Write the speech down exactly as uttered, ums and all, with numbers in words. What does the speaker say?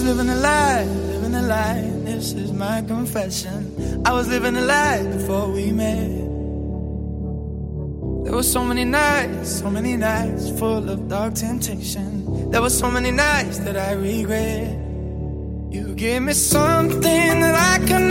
living a lie, living a lie. This is my confession. I was living a lie before we met. There were so many nights, so many nights full of dark temptation. There were so many nights that I regret. You gave me something that I could